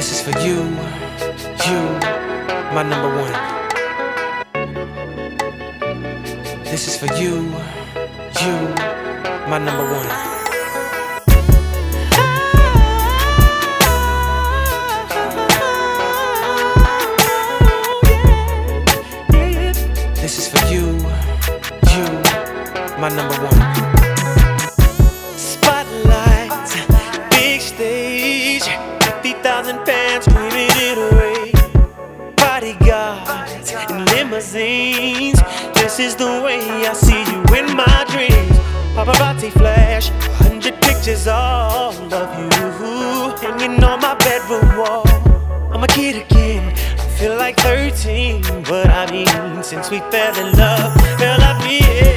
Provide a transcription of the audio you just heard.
This is for you, my number one. This is for you, my number one. This is for you, my number one. Spotlights, big stage, 50,000 fans screaming it away. Bodyguards in limousines, this is the way I see you in my dreams. Paparazzi flash, 100 pictures all of you hanging on my bedroom wall. I'm a kid again, I feel like 13, but I mean, since we fell in love, girl, I feel